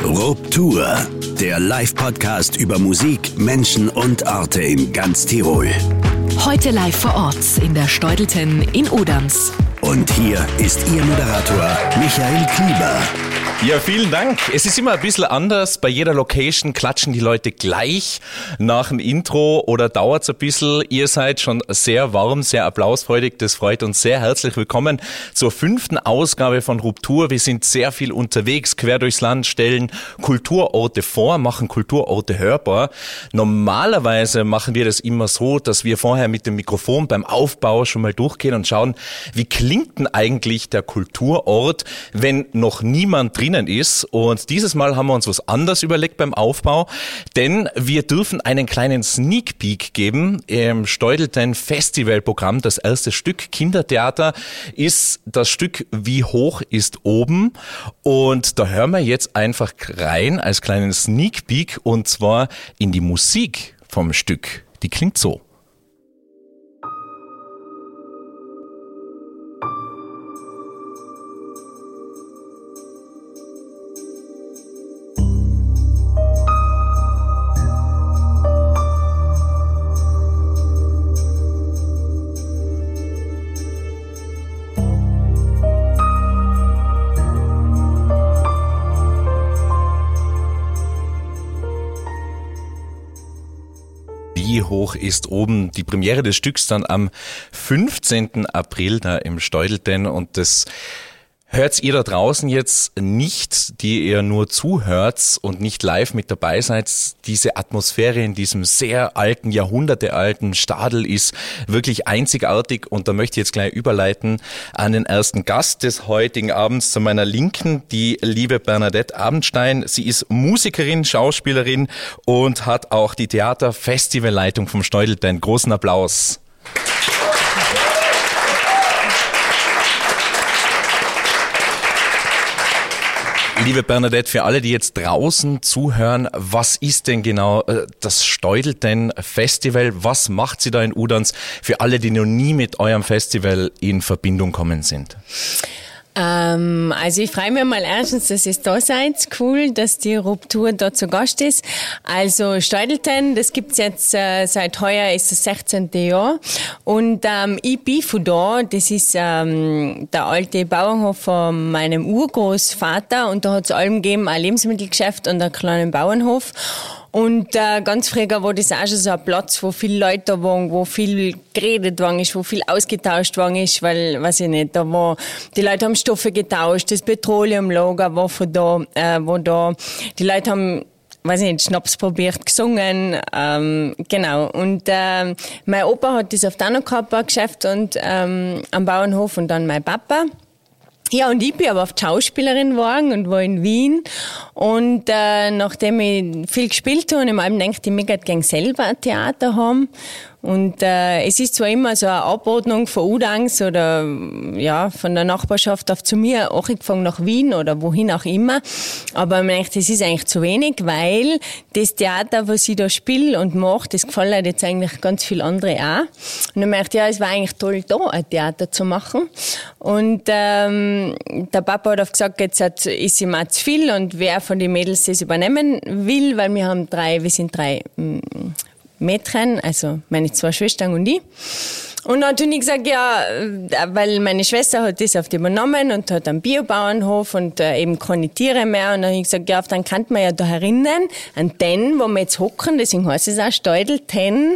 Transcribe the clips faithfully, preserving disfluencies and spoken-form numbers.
Ruptur, der Live-Podcast über Musik, Menschen und Orte in ganz Tirol. Heute live vor Ort in der Steudelten in Oderns. Und hier ist Ihr Moderator Michael Klieber. Ja, vielen Dank. Es ist immer ein bisschen anders. Bei jeder Location klatschen die Leute gleich nach dem Intro oder dauert es ein bisschen. Ihr seid schon sehr warm, sehr applausfreudig. Das freut uns sehr. Herzlich willkommen zur fünften Ausgabe von Ruptur. Wir sind sehr viel unterwegs, quer durchs Land, stellen Kulturorte vor, machen Kulturorte hörbar. Normalerweise machen wir das immer so, dass wir vorher mit dem Mikrofon beim Aufbau schon mal durchgehen und schauen, wie klingt denn eigentlich der Kulturort, wenn noch niemand drin ist. Und dieses Mal haben wir uns was anderes überlegt beim Aufbau, denn wir dürfen einen kleinen Sneak Peek geben im Steudelten Festivalprogramm. Das erste Stück Kindertheater ist das Stück Wie hoch ist oben, und da hören wir jetzt einfach rein als kleinen Sneak Peek, und zwar in die Musik vom Stück. Die klingt so. Wie hoch ist oben? Die Premiere des Stücks dann am fünfzehnten April da im Steudelten, und das hört ihr da draußen jetzt nicht, die ihr nur zuhört und nicht live mit dabei seid. Diese Atmosphäre in diesem sehr alten, jahrhundertealten Stadel ist wirklich einzigartig, und da möchte ich jetzt gleich überleiten an den ersten Gast des heutigen Abends. Zu meiner Linken die liebe Bernadette Abendstein. Sie ist Musikerin, Schauspielerin und hat auch die Theaterfestivalleitung vom Steudelten. Großen Applaus. Liebe Bernadette, für alle, die jetzt draußen zuhören, was ist denn genau das Steudelten Festival? Was macht sie da in Oderns? Für alle, die noch nie mit eurem Festival in Verbindung kommen sind. Ähm, also ich freue mich mal erstens, dass ihr da seid. Cool, dass die Ruptur da zu Gast ist. Also Steudelten, das gibt's jetzt äh, seit heuer, ist das sechzehnte Jahr. Und ähm, ich bin von da, das ist ähm, der alte Bauernhof von meinem Urgroßvater, und da hat's allem gegeben, ein Lebensmittelgeschäft und einen kleinen Bauernhof. Und äh, ganz früher war das auch schon so ein Platz, wo viele Leute da waren, wo viel geredet worden ist, wo viel ausgetauscht worden ist, weil, weiß ich nicht, da war, die Leute haben Stoffe getauscht, das Petroleumlager war von da, äh, wo da, die Leute haben, weiß ich nicht, Schnaps probiert, gesungen, ähm, genau. Und äh, mein Opa hat das oft auch noch gehabt, ein Geschäft, und ähm, am Bauernhof, und dann mein Papa. Ja, und ich bin aber oft Schauspielerin geworden und war in Wien. Und äh, nachdem ich viel gespielt habe und im Allem denke, ich möchte gerne selber ein Theater haben. Und äh, es ist zwar immer so eine Abordnung von Oderns oder ja von der Nachbarschaft auf zu mir, auch gefangen nach Wien oder wohin auch immer, aber man denkt, das ist eigentlich zu wenig, weil das Theater, was ich da spiele und mache, das gefällt jetzt eigentlich ganz viel andere auch. Und dann merkt, ja, es war eigentlich toll, da ein Theater zu machen. Und ähm, der Papa hat oft gesagt, jetzt hat, ist ihm auch zu viel, und wer von den Mädels das übernehmen will, weil wir haben drei, wir sind drei mh, Mädchen, also meine zwei Schwestern und ich. Und dann habe ich gesagt, ja, weil meine Schwester hat das oft übernommen und hat einen Biobauernhof und äh, eben keine Tiere mehr. Und dann habe ich gesagt, ja, dann kann man ja da herinnen, an den, wo wir jetzt hocken, deswegen heißt es auch Steudelten,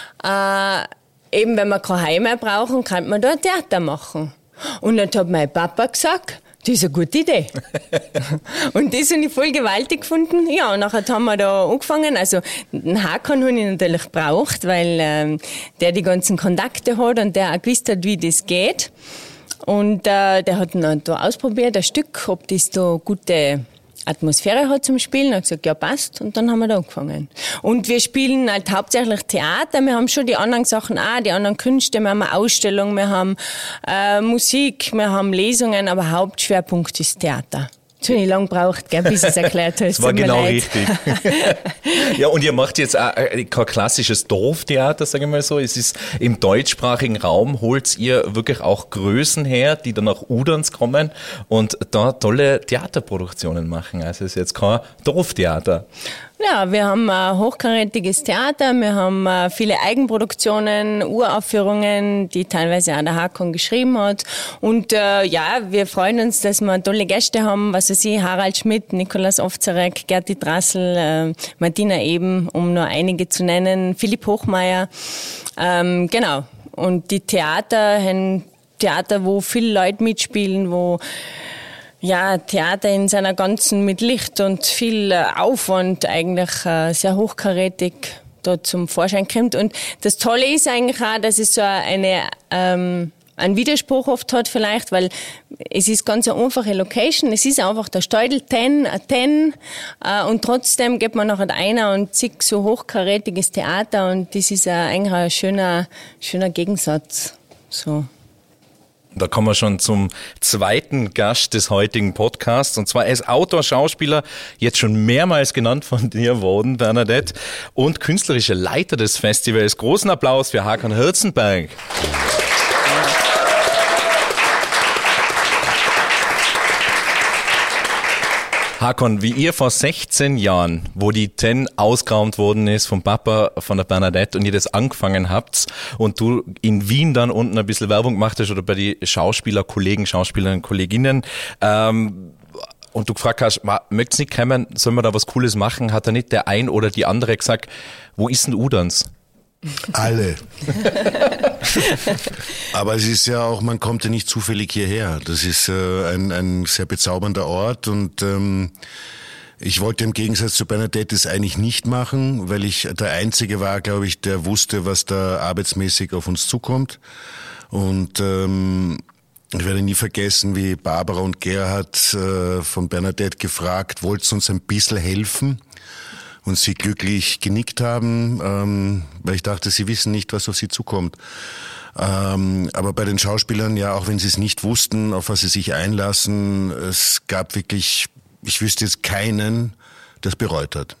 äh, eben wenn wir kein Heim mehr brauchen, kann man da ein Theater machen. Und dann hat mein Papa gesagt, das ist eine gute Idee. Und das habe ich voll gewaltig gefunden. Ja, und nachher haben wir da angefangen. Also, den Hakan habe ich natürlich gebraucht, weil ähm, der die ganzen Kontakte hat und der auch gewusst hat, wie das geht. Und äh, der hat dann da ausprobiert, ein Stück, ob das da gute Atmosphäre hat zum Spielen. Er hat gesagt, ja, passt. Und dann haben wir da angefangen. Und wir spielen halt hauptsächlich Theater. Wir haben schon die anderen Sachen auch, die anderen Künste. Wir haben eine Ausstellung, wir haben äh, Musik, wir haben Lesungen, aber Hauptschwerpunkt ist Theater. Zu lang braucht, gell, bis es erklärt hast. Das war genau richtig. Ja, und ihr macht jetzt auch kein klassisches Dorftheater, sage ich mal so. Es ist im deutschsprachigen Raum, holt ihr wirklich auch Größen her, die dann nach Uderns kommen und da tolle Theaterproduktionen machen. Also es ist jetzt kein Dorftheater. Ja, wir haben ein hochkarätiges Theater, wir haben viele Eigenproduktionen, Uraufführungen, die teilweise auch der Hakon geschrieben hat. Und äh, ja, wir freuen uns, dass wir tolle Gäste haben, was weiß ich, Harald Schmidt, Nikolaus Ovzarek, Gerti Drassel, äh, Martina Eben, um nur einige zu nennen, Philipp Hochmeier. Ähm, genau. Und die Theater, ein Theater, wo viele Leute mitspielen, wo ja, Theater in seiner ganzen, mit Licht und viel Aufwand eigentlich äh, sehr hochkarätig da zum Vorschein kommt. Und das Tolle ist eigentlich auch, dass es so eine, ähm, einen Widerspruch oft hat vielleicht, weil es ist ganz eine einfache Location, es ist einfach der Steudel zehn, ein zehn äh, und trotzdem geht man nachher einer und sieht so hochkarätiges Theater und das ist äh, eigentlich ein schöner, schöner Gegensatz. So. Da kommen wir schon zum zweiten Gast des heutigen Podcasts. Und zwar als Autor, Schauspieler, jetzt schon mehrmals genannt von dir worden, Bernadette, und künstlerischer Leiter des Festivals. Großen Applaus für Hakon Hirzenberg. Hakon, wie ihr vor sechzehn Jahren, wo die Ten ausgeraumt worden ist vom Papa von der Bernadette und ihr das angefangen habt und du in Wien dann unten ein bisschen Werbung gemacht hast oder bei die Schauspielerkollegen, Schauspielerinnen, Kolleginnen, ähm, und du gefragt hast, möcht's nicht kommen, sollen wir da was Cooles machen, hat da nicht der ein oder die andere gesagt, wo ist denn Uderns? Alle. Aber es ist ja auch, man kommt ja nicht zufällig hierher. Das ist äh, ein, ein sehr bezaubernder Ort und ähm, ich wollte im Gegensatz zu Bernadette das eigentlich nicht machen, weil ich der Einzige war, glaube ich, der wusste, was da arbeitsmäßig auf uns zukommt. Und ähm, ich werde nie vergessen, wie Barbara und Gerhard äh, von Bernadette gefragt, wollt ihr uns ein bisschen helfen? Und sie glücklich genickt haben, ähm, weil ich dachte, sie wissen nicht, was auf sie zukommt. Ähm, aber bei den Schauspielern, ja, auch wenn sie es nicht wussten, auf was sie sich einlassen, es gab wirklich, ich wüsste jetzt keinen, der es bereut hat.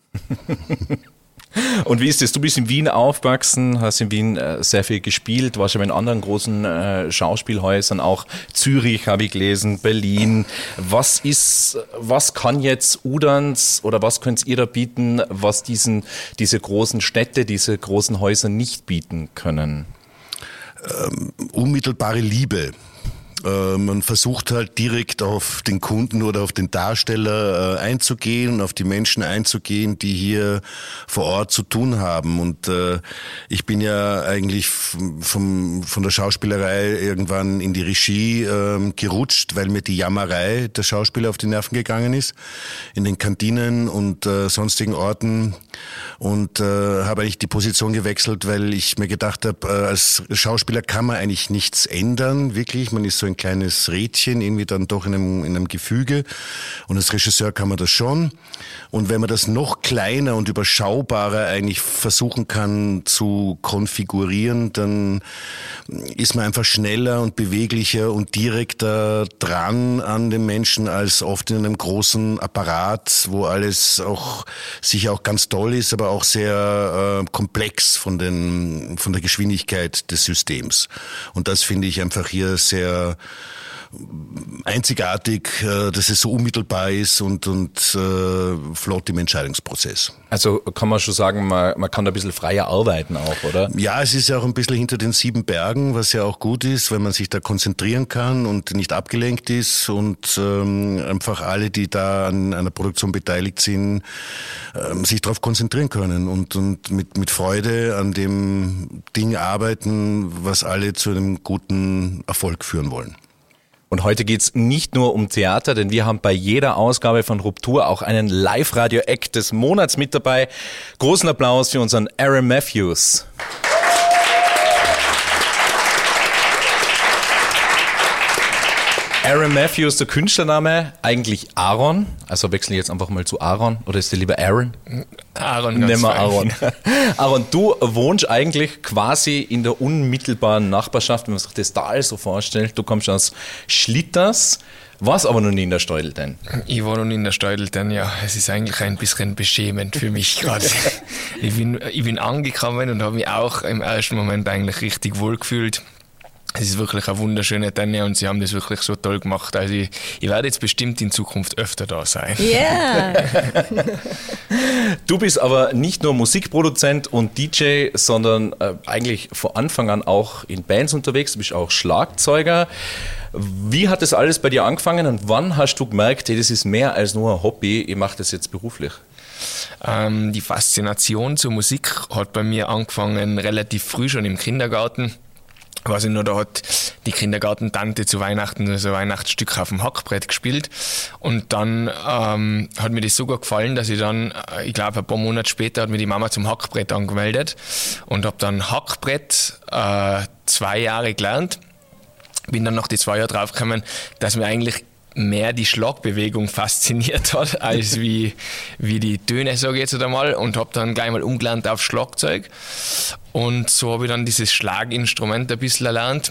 Und wie ist das? Du bist in Wien aufgewachsen, hast in Wien äh, sehr viel gespielt, warst schon in anderen großen äh, Schauspielhäusern, auch Zürich habe ich gelesen, Berlin. Was ist, was kann jetzt Uderns oder was könnt ihr da bieten, was diesen, diese großen Städte, diese großen Häuser nicht bieten können? Ähm, unmittelbare Liebe. Man versucht halt direkt auf den Kunden oder auf den Darsteller äh, einzugehen, auf die Menschen einzugehen, die hier vor Ort zu tun haben. Und äh, ich bin ja eigentlich vom, von der Schauspielerei irgendwann in die Regie äh, gerutscht, weil mir die Jammerei der Schauspieler auf die Nerven gegangen ist, in den Kantinen und äh, sonstigen Orten. Und äh, habe eigentlich die Position gewechselt, weil ich mir gedacht habe, äh, als Schauspieler kann man eigentlich nichts ändern, wirklich. Man ist so ein kleines Rädchen, irgendwie dann doch in einem, in einem Gefüge. Und als Regisseur kann man das schon. Und wenn man das noch kleiner und überschaubarer eigentlich versuchen kann zu konfigurieren, dann ist man einfach schneller und beweglicher und direkter dran an den Menschen als oft in einem großen Apparat, wo alles auch sicher auch ganz toll ist, aber auch sehr äh, komplex von den von der Geschwindigkeit des Systems. Und das finde ich einfach hier sehr einzigartig, dass es so unmittelbar ist und, und äh, flott im Entscheidungsprozess. Also kann man schon sagen, man, man kann da ein bisschen freier arbeiten auch, oder? Ja, es ist ja auch ein bisschen hinter den sieben Bergen, was ja auch gut ist, weil man sich da konzentrieren kann und nicht abgelenkt ist und ähm, einfach alle, die da an einer Produktion beteiligt sind, ähm, sich darauf konzentrieren können und, und mit, mit Freude an dem Ding arbeiten, was alle zu einem guten Erfolg führen wollen. Und heute geht's nicht nur um Theater, denn wir haben bei jeder Ausgabe von Ruptur auch einen Live-Radio-Act des Monats mit dabei. Großen Applaus für unseren Aaron Matthews. Aaron Matthews, der Künstlername, eigentlich Aaron. Also wechseln wir jetzt einfach mal zu Aaron. Oder ist der lieber Aaron? Aaron, Nehmen wir Aaron. Aaron, du wohnst eigentlich quasi in der unmittelbaren Nachbarschaft, wenn man sich das Tal so vorstellt. Du kommst aus Schlitters, warst aber noch nie in der Steudelten. Ich war noch nie in der Steudelten, ja. Es ist eigentlich ein bisschen beschämend für mich gerade. ich, bin, ich bin angekommen und habe mich auch im ersten Moment eigentlich richtig wohl gefühlt. Es ist wirklich eine wunderschöne Tenne und sie haben das wirklich so toll gemacht. Also ich, ich werde jetzt bestimmt in Zukunft öfter da sein. Ja. Yeah. Du bist aber nicht nur Musikproduzent und D J, sondern äh, eigentlich von Anfang an auch in Bands unterwegs. Du bist auch Schlagzeuger. Wie hat das alles bei dir angefangen und wann hast du gemerkt, hey, das ist mehr als nur ein Hobby, ich mache das jetzt beruflich? Ähm, die Faszination zur Musik hat bei mir angefangen relativ früh, schon im Kindergarten. Weiß ich noch, da hat die Kindergartentante zu Weihnachten so ein Weihnachtsstück auf dem Hackbrett gespielt und dann ähm, hat mir das so gut gefallen, dass ich dann, ich glaube ein paar Monate später hat mir die Mama zum Hackbrett angemeldet und habe dann Hackbrett äh, zwei Jahre gelernt. Bin dann nach die zwei Jahre draufgekommen, dass mir eigentlich mehr die Schlagbewegung fasziniert hat, als wie, wie die Töne, sage ich jetzt einmal, und habe dann gleich mal umgelernt auf Schlagzeug. Und so habe ich dann dieses Schlaginstrument ein bisschen erlernt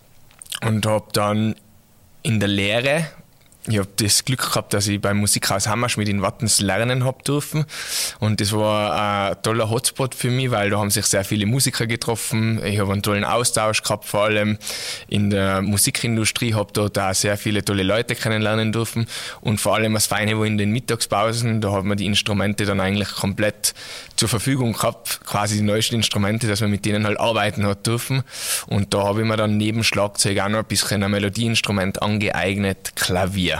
und habe dann in der Lehre, ich habe das Glück gehabt, dass ich beim Musikhaus Hammerschmidt in Wattens lernen habe dürfen und das war ein toller Hotspot für mich, weil da haben sich sehr viele Musiker getroffen, ich habe einen tollen Austausch gehabt, vor allem in der Musikindustrie, habe dort auch sehr viele tolle Leute kennenlernen dürfen und vor allem das Feine war in den Mittagspausen, da hat man die Instrumente dann eigentlich komplett zur Verfügung gehabt, quasi die neuesten Instrumente, dass man mit denen halt arbeiten hat dürfen und da habe ich mir dann neben Schlagzeug auch noch ein bisschen ein Melodieinstrument angeeignet, Klavier.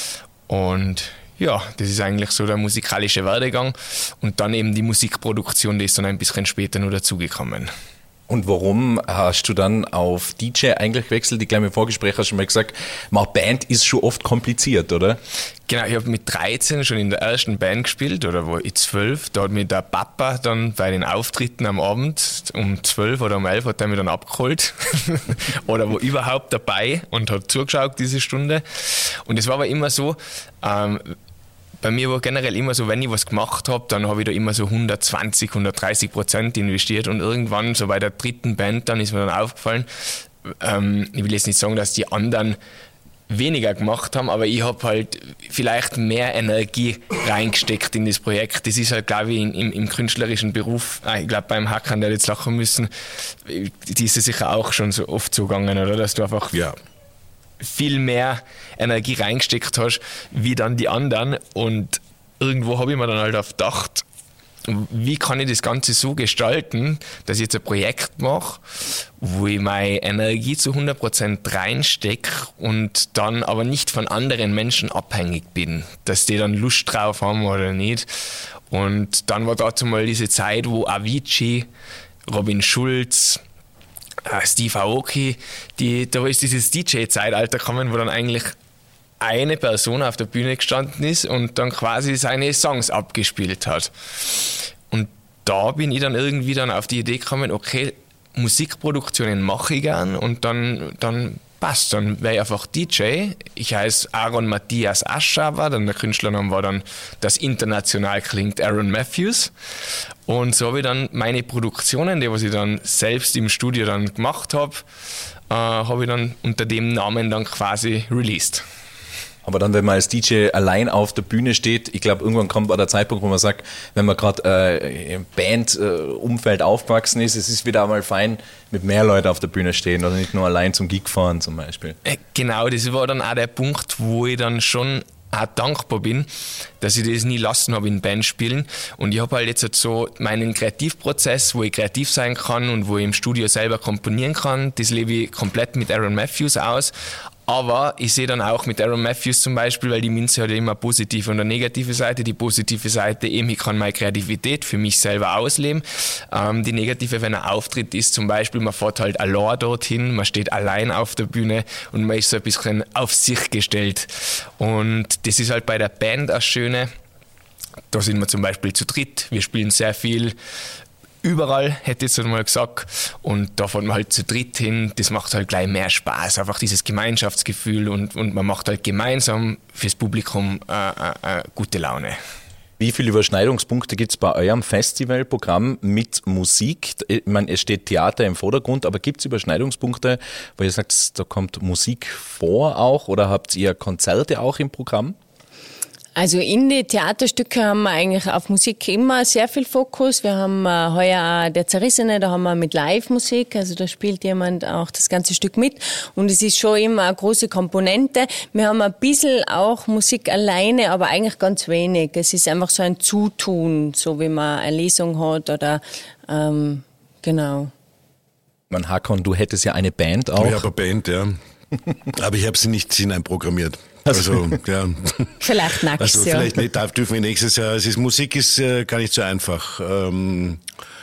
Und ja, das ist eigentlich so der musikalische Werdegang und dann eben die Musikproduktion, die ist dann ein bisschen später noch dazugekommen. Und warum hast du dann auf D J eigentlich gewechselt? Ich glaube, im Vorgespräch hast du schon mal gesagt, mal Band ist schon oft kompliziert, oder? Genau, ich habe mit dreizehn schon in der ersten Band gespielt, oder war ich zwölf. Da hat mich der Papa dann bei den Auftritten am Abend um zwölf oder um elf hat er mich dann abgeholt. Oder war überhaupt dabei und hat zugeschaut diese Stunde. Und es war aber immer so, ähm, bei mir war generell immer so, wenn ich was gemacht habe, dann habe ich da immer so hundertzwanzig, hundertdreißig Prozent investiert und irgendwann, so bei der dritten Band, dann ist mir dann aufgefallen, ähm, ich will jetzt nicht sagen, dass die anderen weniger gemacht haben, aber ich habe halt vielleicht mehr Energie reingesteckt in das Projekt. Das ist halt, glaube ich, im, im künstlerischen Beruf, ich glaube beim Hackern, der jetzt lachen müssen, die ist es sicher auch schon so oft so gegangen, oder? Dass du einfach... Ja. viel mehr Energie reingesteckt hast, wie dann die anderen. Und irgendwo habe ich mir dann halt auf gedacht, wie kann ich das Ganze so gestalten, dass ich jetzt ein Projekt mache, wo ich meine Energie zu hundert Prozent reinstecke und dann aber nicht von anderen Menschen abhängig bin, dass die dann Lust drauf haben oder nicht. Und dann war dazu mal diese Zeit, wo Avicii, Robin Schulz, Steve Aoki, die, da ist dieses D J-Zeitalter gekommen, wo dann eigentlich eine Person auf der Bühne gestanden ist und dann quasi seine Songs abgespielt hat. Und da bin ich dann irgendwie dann auf die Idee gekommen, okay, Musikproduktionen mache ich gern und dann, dann passt, dann wäre ich einfach D J. Ich heiße Aaron Matthias Aschauer, dann der Künstlername war dann, das international klingt, Aaron Matthews. Und so habe ich dann meine Produktionen, die was ich dann selbst im Studio dann gemacht habe, äh, habe ich dann unter dem Namen dann quasi released. Aber dann, wenn man als D J allein auf der Bühne steht, ich glaube, irgendwann kommt der Zeitpunkt, wo man sagt, wenn man gerade äh, im Bandumfeld äh, aufgewachsen ist, es ist wieder einmal fein, mit mehr Leuten auf der Bühne stehen oder nicht nur allein zum Gig fahren zum Beispiel. Äh, genau, das war dann auch der Punkt, wo ich dann schon auch dankbar bin, dass ich das nie lassen habe in Band spielen. Und ich habe halt jetzt so meinen Kreativprozess, wo ich kreativ sein kann und wo ich im Studio selber komponieren kann. Das lebe ich komplett mit Aaron Matthews aus. Aber ich sehe dann auch mit Aaron Matthews zum Beispiel, weil die Münze hat ja immer eine positive und eine negative Seite. Die positive Seite eben, ich kann meine Kreativität für mich selber ausleben. Ähm, die negative, wenn er auftritt, ist zum Beispiel, man fährt halt allein dorthin, man steht allein auf der Bühne und man ist so ein bisschen auf sich gestellt. Und das ist halt bei der Band das Schöne. Da sind wir zum Beispiel zu dritt. Wir spielen sehr viel überall, hätte ich jetzt mal gesagt. Und da fahren wir halt zu dritt hin, das macht halt gleich mehr Spaß, einfach dieses Gemeinschaftsgefühl und, und man macht halt gemeinsam fürs Publikum äh, äh, äh, gute Laune. Wie viele Überschneidungspunkte gibt es bei eurem Festivalprogramm mit Musik? Ich meine, es steht Theater im Vordergrund, aber gibt es Überschneidungspunkte, wo ihr sagt, da kommt Musik vor auch oder habt ihr Konzerte auch im Programm? Also in die Theaterstücke haben wir eigentlich auf Musik immer sehr viel Fokus. Wir haben äh, heuer auch Der Zerrissene, da haben wir mit Live-Musik, also da spielt jemand auch das ganze Stück mit und es ist schon immer eine große Komponente. Wir haben ein bisschen auch Musik alleine, aber eigentlich ganz wenig. Es ist einfach so ein Zutun, so wie man eine Lesung hat oder ähm, genau. Man, Hakon, du hättest ja eine Band auch. Ich habe eine Band, ja. Aber ich habe sie nicht hineinprogrammiert. Also, ja. Vielleicht nachts, also, vielleicht nicht, darf, dürfen wir nächstes Jahr. Es ist, Musik ist äh, gar nicht so einfach. Ähm,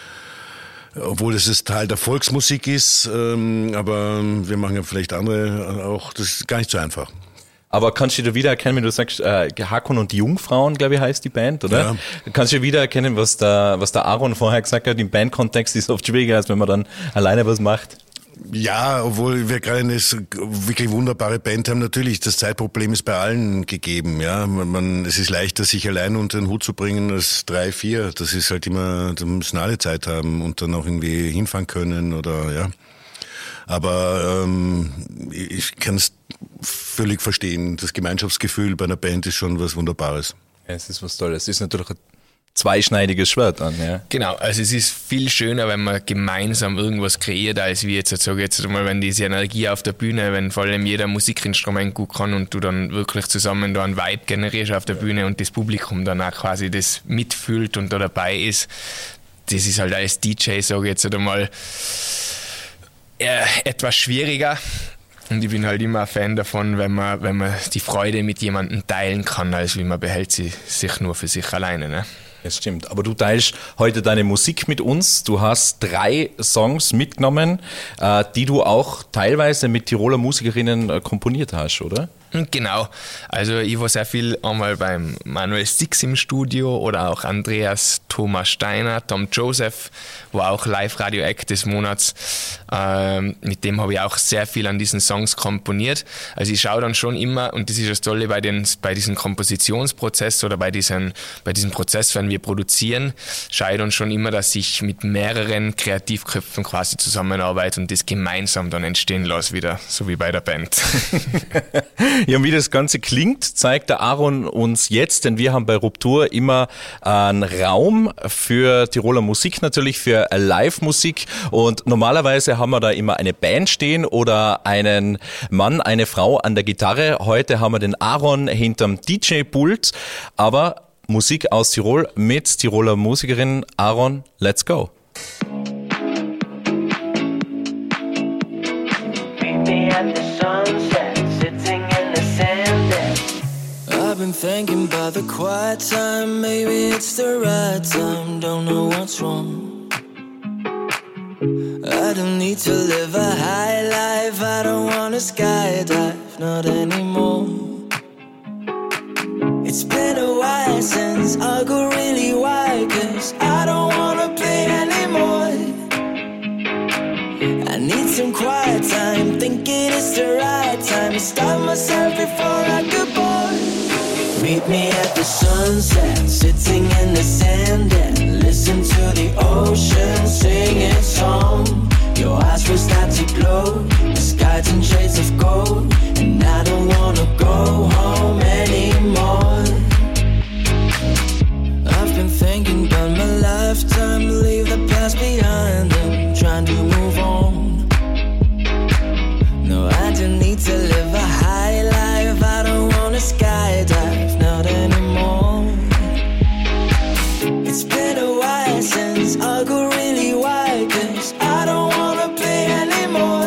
obwohl es ist Teil der Volksmusik ist, ähm, aber wir machen ja vielleicht andere auch. Das ist gar nicht so einfach. Aber kannst du dir wiedererkennen, wenn du sagst, äh, Hakon und die Jungfrauen, glaube ich, heißt die Band, oder? Ja. Kannst du dir wiedererkennen, was der, was der Aaron vorher gesagt hat, im Bandkontext ist oft schwieriger, als wenn man dann alleine was macht? Ja, obwohl wir gerade eine wirklich wunderbare Band haben, natürlich, das Zeitproblem ist bei allen gegeben, ja. Man, man, es ist leichter, sich allein unter den Hut zu bringen als drei, vier. Das ist halt immer, da müssen alle Zeit haben und dann auch irgendwie hinfahren können oder, ja. Aber ähm, ich kann es völlig verstehen. Das Gemeinschaftsgefühl bei einer Band ist schon was Wunderbares. Ja, es ist was Tolles. Es ist natürlich ein zweischneidiges Schwert an, ja. Genau, also es ist viel schöner, wenn man gemeinsam irgendwas kreiert, als wie jetzt, sage ich jetzt mal, wenn diese Energie auf der Bühne, wenn vor allem jeder Musikinstrument gut kann und du dann wirklich zusammen da einen Vibe generierst auf der Bühne und das Publikum dann auch quasi das mitfühlt und da dabei ist. Das ist halt als D J, sage ich jetzt einmal, äh, etwas schwieriger. Und ich bin halt immer ein Fan davon, wenn man, wenn man die Freude mit jemandem teilen kann, als wie man behält sie sich nur für sich alleine, ne? Das stimmt. Aber du teilst heute deine Musik mit uns. Du hast drei Songs mitgenommen, äh, die du auch teilweise mit Tiroler Musikerinnen äh, komponiert hast, oder? Genau. Also ich war sehr viel einmal beim Manuel Six im Studio oder auch Andreas Thomas Steiner, Tom Joseph, war auch Live-Radio-Act des Monats. Ähm, mit dem habe ich auch sehr viel an diesen Songs komponiert. Also ich schaue dann schon immer, und das ist das Tolle bei, den, bei diesem Kompositionsprozess oder bei, diesen, bei diesem Prozess, wenn wir produzieren, schaue ich dann schon immer, dass ich mit mehreren Kreativköpfen quasi zusammenarbeite und das gemeinsam dann entstehen lasse wieder, so wie bei der Band. Ja, und wie das Ganze klingt, zeigt der Aaron uns jetzt, denn wir haben bei Ruptur immer einen Raum für Tiroler Musik, natürlich für Live-Musik, und normalerweise haben wir da immer eine Band stehen oder einen Mann, eine Frau an der Gitarre. Heute haben wir den Aaron hinterm D J-Pult, aber Musik aus Tirol mit Tiroler Musikerin. Aaron, let's go. Meet me at the sunset, sitting in the sand. I've been thinking about the quiet time, maybe it's the right time, don't know what's wrong. I don't need to live a high life, I don't wanna skydive, not anymore. It's been a while since I go really wild, cause I don't wanna play anymore. I need some quiet time, thinking it's the right time to stop myself before I go bored. Meet me at the sunset, sitting in the sand and listen to the ocean sing its song. Your eyes will start to glow, the sky's in shades of gold, and I don't wanna go home anymore. I've been thinking about my lifetime, leave the past behind and trying to move on. No, I don't need to live a high life, I don't wanna skydive, not anymore. It's been a while since I go really wild, cause I don't wanna play anymore.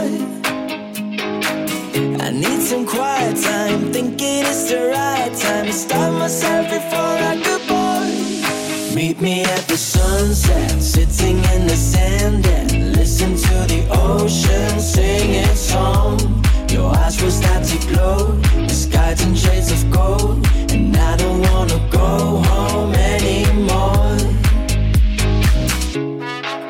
I need some quiet time, thinking it's the right time to stop myself before I go bored. Meet me at the sunset, sitting in the sand and listen to the ocean sing its song. Your eyes will start to glow, the sky's in shades of gold, and I don't wanna go home anymore.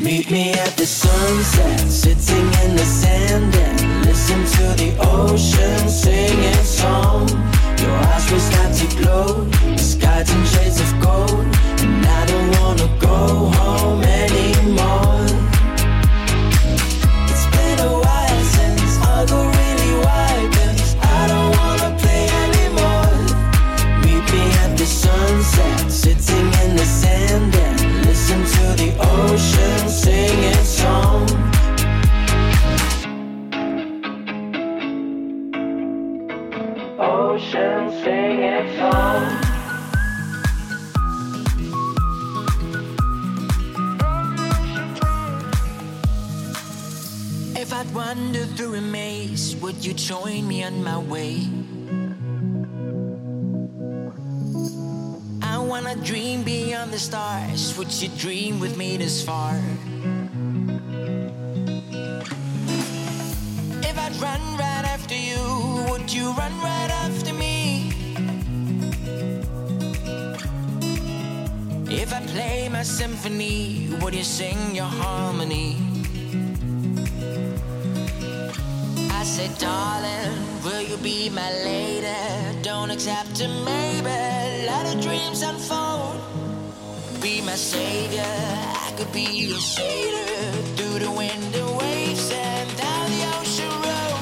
Meet me at the sunset, sitting in the sand and listen to the ocean sing its song. Your eyes will start to glow, the sky's in shades of gold, and I don't wanna go home anymore. It's been a while since I go really wild, 'cause I don't wanna play anymore. Meet me at the sunset, sitting in the sand and listen to the ocean sing its song. Ocean sing its song. If I'd wander through a maze, would you join me on my way? I wanna dream beyond the stars. Would you dream with me this far? If I'd run right after you, would you run right after me? If I play my symphony, would you sing your harmony? I said, darling, will you be my lady? Don't accept a maybe, let the dreams unfold. Be my savior, I could be your sailor, through the wind and waves and down the ocean road.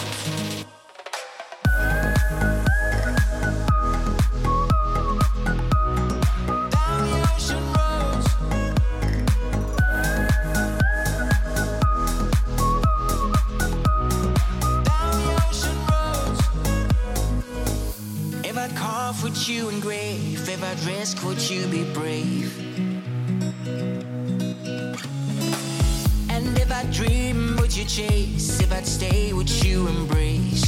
Down the ocean roads. Down the ocean roads. If I'd carve, would you engrave? If I'd risk, would you be brave? And if I dream, would you chase? If I'd stay, would you embrace?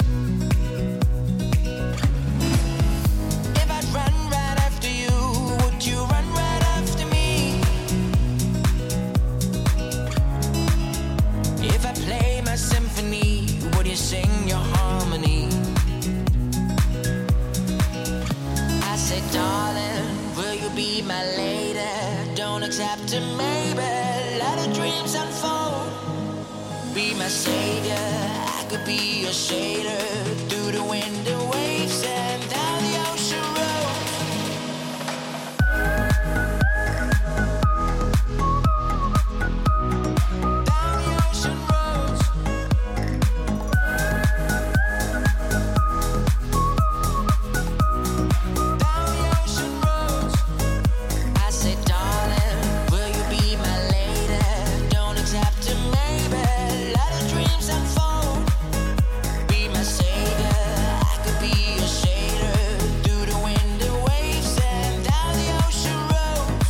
If I'd run right after you, would you run right after me? If I play my symphony, would you sing your harmony? I said, darling, will you be my lady? Don't accept a maybe, let the dreams unfold. Be my savior, I could be your sailor, through the wind and waves and down the ocean road. Down the ocean roads. Down the ocean roads. I said, darling, will you be my lady? Don't accept a maybe, let the dreams unfold. Be my savior, I could be your sailor, through the wind and waves and down the ocean roads.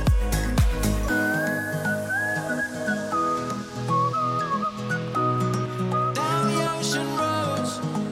Down the ocean roads.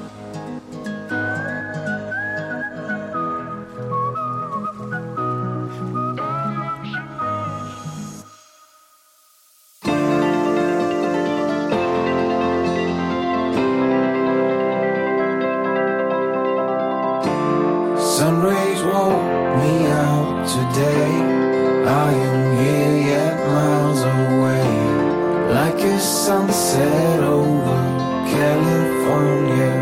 Sun rays woke me out today. I am here yet miles away, like a sunset over California.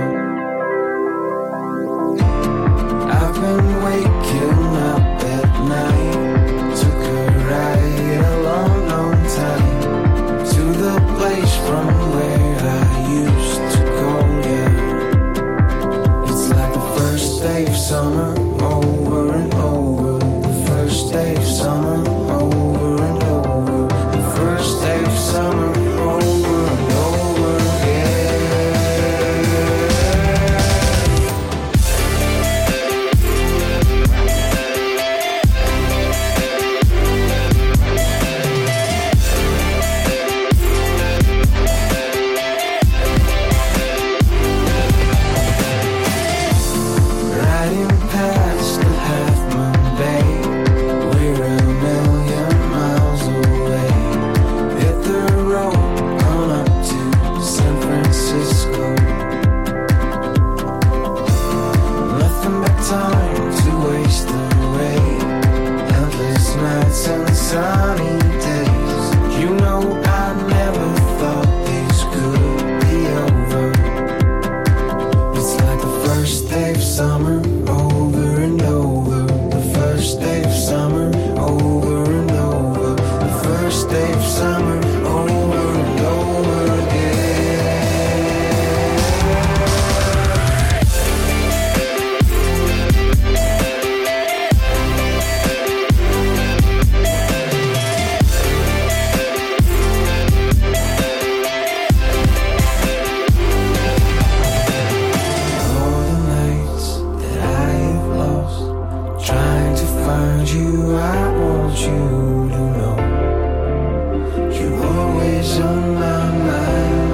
I've been waking up at night, took a ride a long, long time to the place from where I used to go, yeah. It's like the first day of summer, over and over. The first day of summer, over and over. The first day of summer, over and over. you, I want you to know you're always on my mind.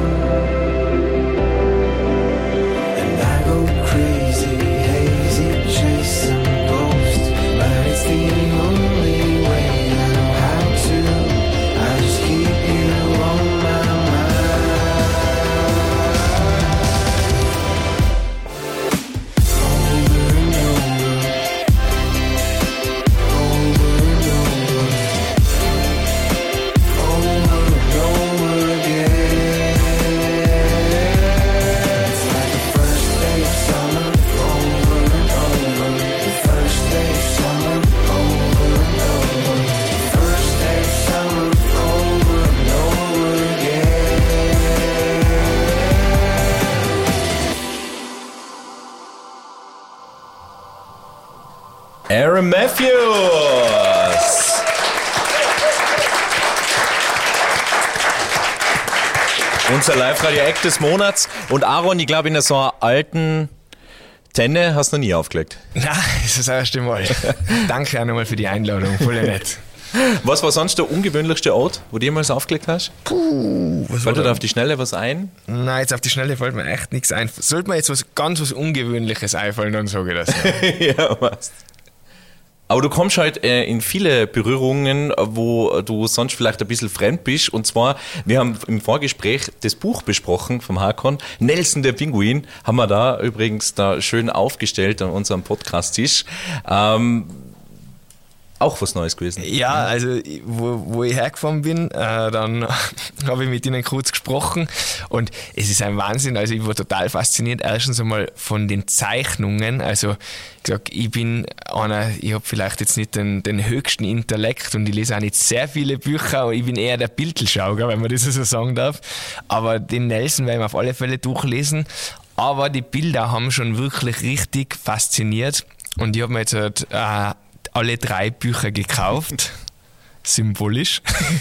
And I go crazy, hazy, chasing ghosts, but it's the only way I know how to. I just keep you on my Aaron Matthews! Unser Live-Radio-Act des Monats. Und Aaron, ich glaube, in so einer alten Tenne hast du noch nie aufgelegt. Nein, das ist das erste Mal. Danke auch nochmal für die Einladung, voll nett. Was war sonst der ungewöhnlichste Ort, wo du jemals aufgelegt hast? Puh, was Fällt dir da auf die Schnelle was ein? Nein, jetzt auf die Schnelle fällt mir echt nichts ein. Sollte mir jetzt was ganz was Ungewöhnliches einfallen, dann sage ich das. Ja, was? Aber du kommst halt äh, in viele Berührungen, wo du sonst vielleicht ein bisschen fremd bist. Und zwar, wir haben im Vorgespräch das Buch besprochen vom Hakon. Nelson der Pinguin haben wir da übrigens da schön aufgestellt an unserem Podcast-Tisch. Ähm, Auch was Neues gewesen. Ja, also wo, wo ich hergefahren bin, äh, dann habe ich mit ihnen kurz gesprochen und es ist ein Wahnsinn, also ich war total fasziniert, erstens einmal von den Zeichnungen, also ich gesagt, ich bin einer, ich habe vielleicht jetzt nicht den, den höchsten Intellekt und ich lese auch nicht sehr viele Bücher, ich bin eher der Bildschauger, wenn man das so sagen darf, aber den Nelson werde ich auf alle Fälle durchlesen, aber die Bilder haben schon wirklich richtig fasziniert und ich habe mir jetzt halt, äh, alle drei Bücher gekauft, symbolisch.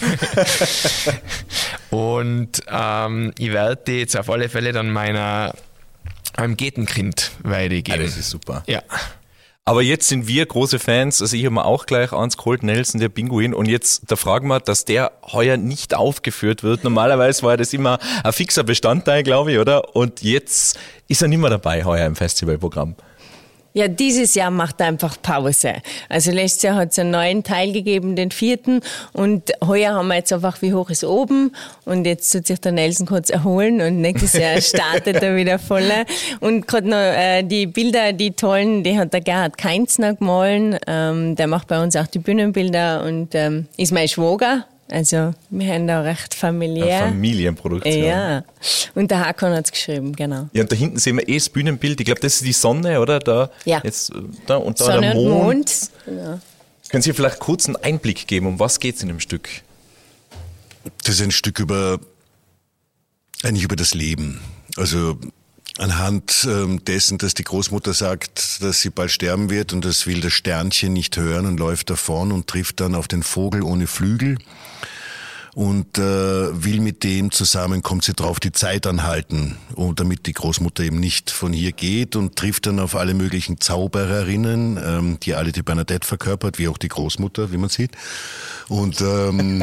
Und ähm, ich werde die jetzt auf alle Fälle dann meiner einem Getenkind weitergeben. Ah, das ist super. Ja. Aber jetzt sind wir große Fans, also ich habe mir auch gleich eins geholt, Nelson der Pinguin, und jetzt, da fragen wir, dass der heuer nicht aufgeführt wird. Normalerweise war das immer ein fixer Bestandteil, glaube ich, oder? Und jetzt ist er nicht mehr dabei heuer im Festivalprogramm. Ja, dieses Jahr macht er einfach Pause. Also letztes Jahr hat es einen neuen Teil gegeben, den vierten. Und heuer haben wir jetzt einfach Wie hoch ist oben. Und jetzt tut sich der Nelson kurz erholen und nächstes Jahr startet er wieder voller. Und gerade noch äh, die Bilder, die tollen, die hat der Gerhard Keinzner gemahlen. Ähm, der macht bei uns auch die Bühnenbilder und ähm, ist mein Schwager. Also wir haben da recht familiär. Eine Familienproduktion. Ja, und der Hakon hat es geschrieben, genau. Ja, und da hinten sehen wir eh das Bühnenbild. Ich glaube, das ist die Sonne, oder? Da, ja. Jetzt, da, und da Sonne der Mond. und Mond. Genau. Können Sie vielleicht kurz einen Einblick geben, um was geht es in dem Stück? Das ist ein Stück über, eigentlich über das Leben. Also anhand ähm, dessen, dass die Großmutter sagt, dass sie bald sterben wird und das will das Sternchen nicht hören und läuft davon und trifft dann auf den Vogel ohne Flügel und äh, will mit dem zusammen, kommt sie drauf, die Zeit anhalten, und damit die Großmutter eben nicht von hier geht, und trifft dann auf alle möglichen Zaubererinnen, ähm, die alle die Bernadette verkörpert, wie auch die Großmutter, wie man sieht. Und ähm,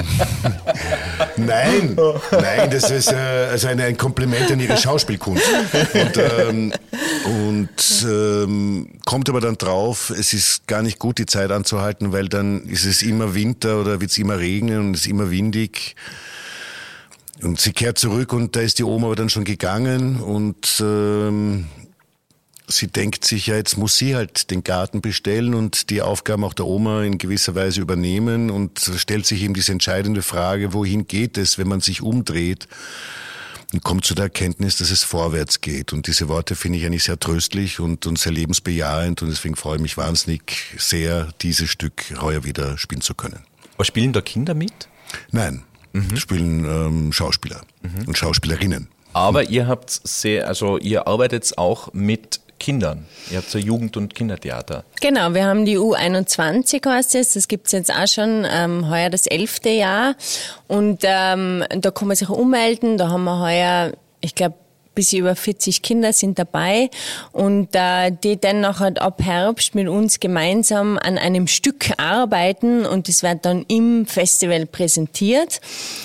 nein, nein, das ist äh, also eine, ein Kompliment an ihre Schauspielkunst. Und, ähm, und ähm, kommt aber dann drauf, es ist gar nicht gut, die Zeit anzuhalten, weil dann ist es immer Winter oder wird es immer regnen und es ist immer windig. Und sie kehrt zurück und da ist die Oma aber dann schon gegangen und ähm, sie denkt sich, ja, jetzt muss sie halt den Garten bestellen und die Aufgaben auch der Oma in gewisser Weise übernehmen, und stellt sich eben diese entscheidende Frage, wohin geht es, wenn man sich umdreht, und kommt zu der Erkenntnis, dass es vorwärts geht. Und diese Worte finde ich eigentlich sehr tröstlich und, und sehr lebensbejahend, und deswegen freue ich mich wahnsinnig sehr, dieses Stück heuer wieder spielen zu können. Aber spielen da Kinder mit? Nein, mhm. spielen ähm, Schauspieler mhm. und Schauspielerinnen. Aber ihr habt sehr, also ihr arbeitet auch mit Kindern. Ihr habt so Jugend- und Kindertheater. Genau, wir haben die U einundzwanzig, heißt es. Das gibt's jetzt auch schon ähm, heuer das elfte Jahr. Und ähm, da kann man sich ummelden. Da haben wir heuer, ich glaube, bis über vierzig Kinder sind dabei und äh, die dann nachher ab Herbst mit uns gemeinsam an einem Stück arbeiten und das wird dann im Festival präsentiert.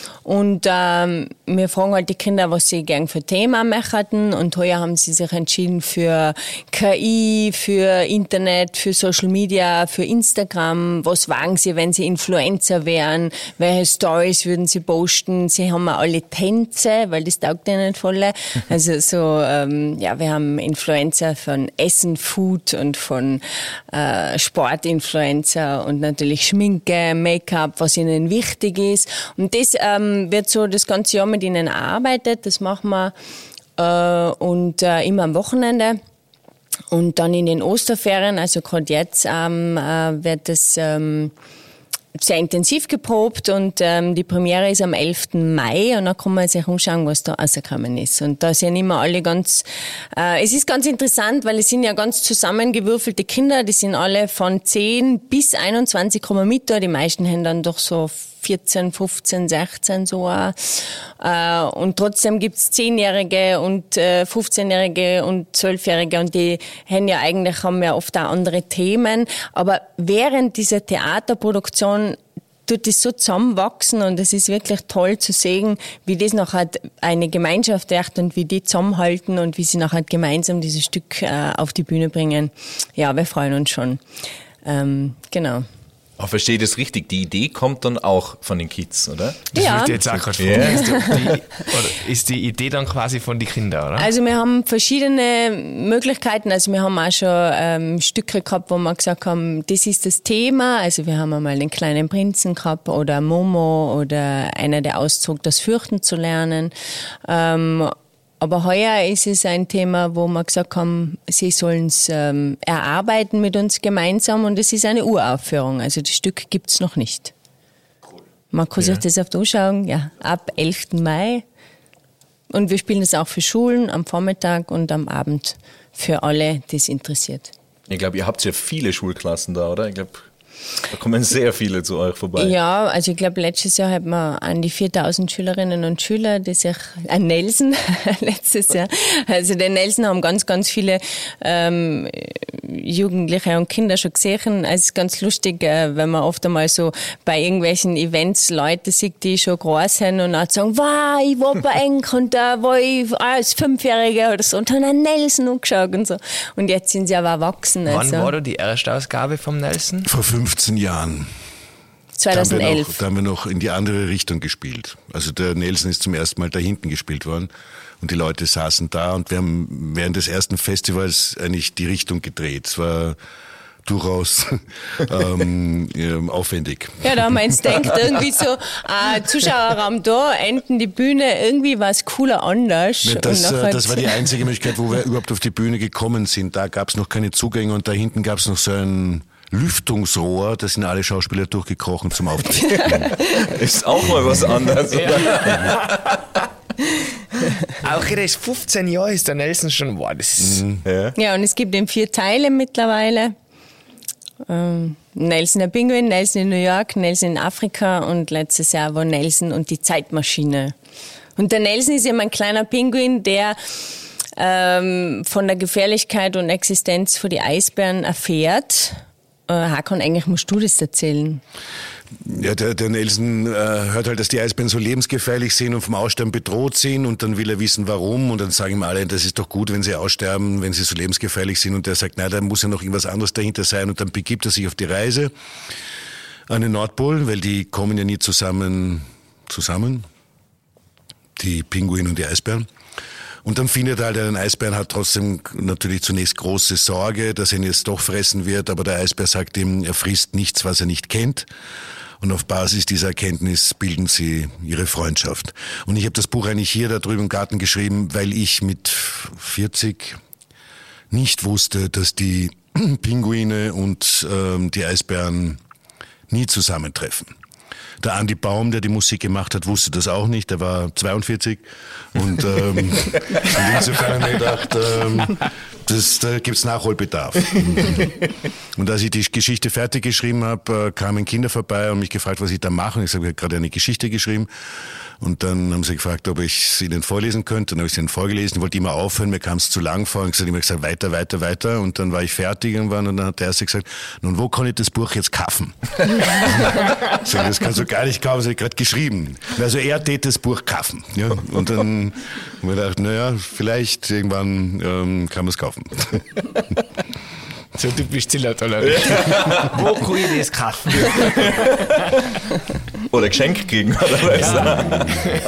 Und ähm, wir fragen halt die Kinder, was sie gern für Themen möchten. Und heuer haben sie sich entschieden für K I, für Internet, für Social Media, für Instagram. Was wagen sie, wenn sie Influencer wären? Welche Stories würden sie posten? Sie haben auch alle Tänze, weil das taugt ihnen voll. Also so, ähm, ja, wir haben Influencer von Essen, Food und von äh, Sportinfluencer und natürlich Schminke, Make-up, was ihnen wichtig ist. Und das ähm, wird so das ganze Jahr mit ihnen arbeitet. Das machen wir äh, und äh, immer am Wochenende. Und dann in den Osterferien, also gerade jetzt, ähm, äh, wird das ähm, sehr intensiv geprobt und ähm, die Premiere ist am elften Mai und dann kann man sich umschauen, was da rausgekommen ist. Und da sind immer alle ganz, äh, es ist ganz interessant, weil es sind ja ganz zusammengewürfelte Kinder, die sind alle von zehn bis einundzwanzig kommen mit da, die meisten haben dann doch so vierzehn, fünfzehn, sechzehn so auch. Äh, und trotzdem gibt's zehnjährige und äh, fünfzehnjährige und zwölfjährige und die haben ja eigentlich, haben ja oft auch andere Themen. Aber während dieser Theaterproduktion tut das so zusammenwachsen und es ist wirklich toll zu sehen, wie das nachher eine Gemeinschaft wird und wie die zusammenhalten und wie sie nachher gemeinsam dieses Stück äh, auf die Bühne bringen. Ja, wir freuen uns schon. Ähm, genau. Oh, verstehe ich das richtig? Die Idee kommt dann auch von den Kids, oder? Das Ja. würde ich jetzt auch gerade fragen. Ja. Ist, die, oder ist die Idee dann quasi von den Kindern, oder? Also wir haben verschiedene Möglichkeiten. Also wir haben auch schon ähm, Stücke gehabt, wo wir gesagt haben, das ist das Thema. Also wir haben einmal den kleinen Prinzen gehabt oder Momo oder einer, der auszog, das Fürchten zu lernen. Ähm, Aber heuer ist es ein Thema, wo wir gesagt haben, sie sollen es ähm, erarbeiten mit uns gemeinsam und es ist eine Uraufführung. Also das Stück gibt's noch nicht. Man kann sich Ja. das oft anschauen, ja, ab elften Mai. Und wir spielen das auch für Schulen am Vormittag und am Abend für alle, die es interessiert. Ich glaube, ihr habt ja viele Schulklassen da, oder? Ich glaube, da kommen sehr viele zu euch vorbei. Ja, also ich glaube, letztes Jahr hatten wir an die viertausend Schülerinnen und Schüler, die sich, ein Nelson, letztes Jahr, also den Nelson haben ganz, ganz viele ähm, Jugendliche und Kinder schon gesehen. Also es ist ganz lustig, äh, wenn man oft einmal so bei irgendwelchen Events Leute sieht, die schon groß sind und dann sagen, wow, ich war bei Enk und da war ich als Fünfjähriger oder so und haben einen Nelson angeschaut und so. Und jetzt sind sie aber erwachsen. Wann Also war da die erste Ausgabe vom Nelson? Vor fünfzehn Jahren. Da haben, wir zweitausendelf. noch, da haben wir noch in die andere Richtung gespielt. Also der Nelson ist zum ersten Mal da hinten gespielt worden und die Leute saßen da und wir haben während des ersten Festivals eigentlich die Richtung gedreht. Es war durchaus ähm, ähm, aufwendig. Ja, da haben wir uns gedacht, irgendwie so, äh, Zuschauerraum da, enden die Bühne, irgendwie war es cooler anders. Ja, das, Und äh, nachher- das war die einzige Möglichkeit, wo wir überhaupt auf die Bühne gekommen sind. Da gab es noch keine Zugänge und da hinten gab es noch so ein Lüftungsrohr, da sind alle Schauspieler durchgekrochen zum Auftreten. Ist auch mal was anderes. Auch er ist fünfzehn Jahre, ist der Nelson schon, wow, das ist... Ja. Ja, und es gibt eben vier Teile mittlerweile. Ähm, Nelson der Pinguin, Nelson in New York, Nelson in Afrika und letztes Jahr war Nelson und die Zeitmaschine. Und der Nelson ist eben ein kleiner Pinguin, der ähm, von der Gefährlichkeit und Existenz von die Eisbären erfährt. Äh, Hakan, eigentlich musst du das erzählen. Ja, der, der Nelson äh, hört halt, dass die Eisbären so lebensgefährlich sind und vom Aussterben bedroht sind und dann will er wissen, warum und dann sagen ihm alle, das ist doch gut, wenn sie aussterben, wenn sie so lebensgefährlich sind und der sagt, nein, da muss ja noch irgendwas anderes dahinter sein und dann begibt er sich auf die Reise an den Nordpol, weil die kommen ja nie zusammen, zusammen, die Pinguine und die Eisbären. Und dann findet er halt einen Eisbären, hat trotzdem natürlich zunächst große Sorge, dass er ihn jetzt doch fressen wird, aber der Eisbär sagt ihm, er frisst nichts, was er nicht kennt. Und auf Basis dieser Erkenntnis bilden sie ihre Freundschaft. Und ich habe das Buch eigentlich hier da drüben im Garten geschrieben, weil ich mit vierzig nicht wusste, dass die Pinguine und ähm, die Eisbären nie zusammentreffen. Der Andi Baum, der die Musik gemacht hat, wusste das auch nicht. Der war zweiundvierzig. Und, ähm, und insofern habe ich gedacht, ähm, Das, da gibt's Nachholbedarf. Und als ich die Geschichte fertig geschrieben habe, kamen Kinder vorbei und mich gefragt, was ich da mache. Und ich sage, ich habe gerade eine Geschichte geschrieben. Und dann haben sie gefragt, ob ich es ihnen vorlesen könnte. Dann habe ich es ihnen vorgelesen. Ich wollte immer aufhören, mir kam es zu lang vor. Und ich habe immer gesagt, weiter, weiter, weiter. Und dann war ich fertig irgendwann. Und dann hat der Erste gesagt, nun, wo kann ich das Buch jetzt kaufen? Ich sage, das kannst du gar nicht kaufen, das habe ich gerade geschrieben. Also er tät das Buch kaufen. Ja? Und dann haben wir gedacht, naja, vielleicht irgendwann ähm, kann man es kaufen. So typisch Zillertaler. Wo kann ich das kaufen? Oder Geschenk kriegen, oder was? Ja.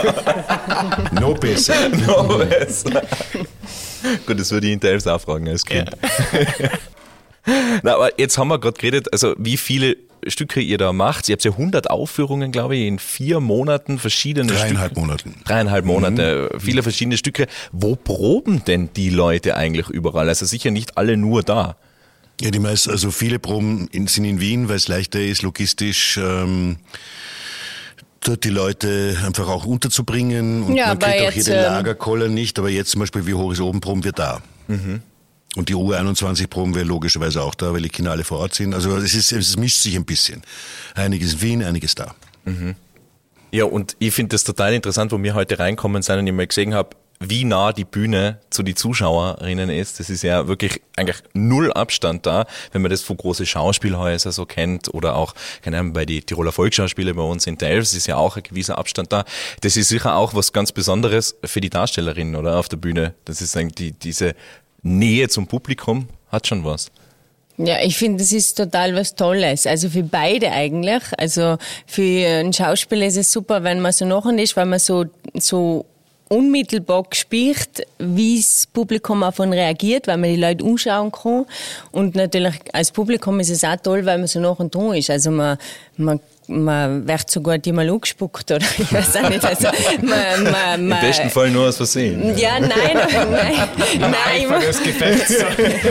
No besser. No besser. Gut, das würde ich ihn selbst auch fragen als Kind. Ja. Na, aber jetzt haben wir gerade geredet, also wie viele Stücke ihr da macht. Ihr habt ja hundert Aufführungen, glaube ich, in vier Monaten, verschiedene Dreieinhalb Stücke. Monaten. Dreieinhalb Monate, mhm. viele verschiedene Stücke. Wo proben denn die Leute eigentlich überall? Also sicher nicht alle nur da. Ja, die meisten, also viele Proben in, sind in Wien, weil es leichter ist, logistisch ähm, dort die Leute einfach auch unterzubringen. Und ja, man kriegt auch jetzt, jede ähm, Lagerkoller nicht, aber jetzt zum Beispiel, wie hoch ist oben, proben wir da. Mhm. Und die U einundzwanzig proben wir logischerweise auch da, weil die Kinder alle vor Ort sind. Also es, ist, es mischt sich ein bisschen. Einiges in Wien, einiges da. Mhm. Ja, und ich finde das total interessant, wo wir heute reinkommen sind und ich mal gesehen habe, wie nah die Bühne zu den Zuschauerinnen ist. Das ist ja wirklich eigentlich null Abstand da, wenn man das von großen Schauspielhäusern so kennt oder auch, keine Ahnung, bei die Tiroler Volksschauspiele bei uns in Delfs ist ja auch ein gewisser Abstand da. Das ist sicher auch was ganz Besonderes für die Darstellerinnen, oder, auf der Bühne. Das ist eigentlich die, diese Nähe zum Publikum hat schon was. Ja, ich finde, das ist total was Tolles. Also für beide eigentlich. Also für einen Schauspieler ist es super, wenn man so nachher ist, weil man so, so unmittelbar spürt, wie das Publikum davon reagiert, weil man die Leute anschauen kann. Und natürlich als Publikum ist es auch toll, weil man so nach und da ist. Also man, man man wird sogar die mal angespuckt, oder ich weiß auch nicht. Also, man, man, man, im besten Fall nur aus Versehen. Ja, nein, nein, nein. Nein, das gefällt so.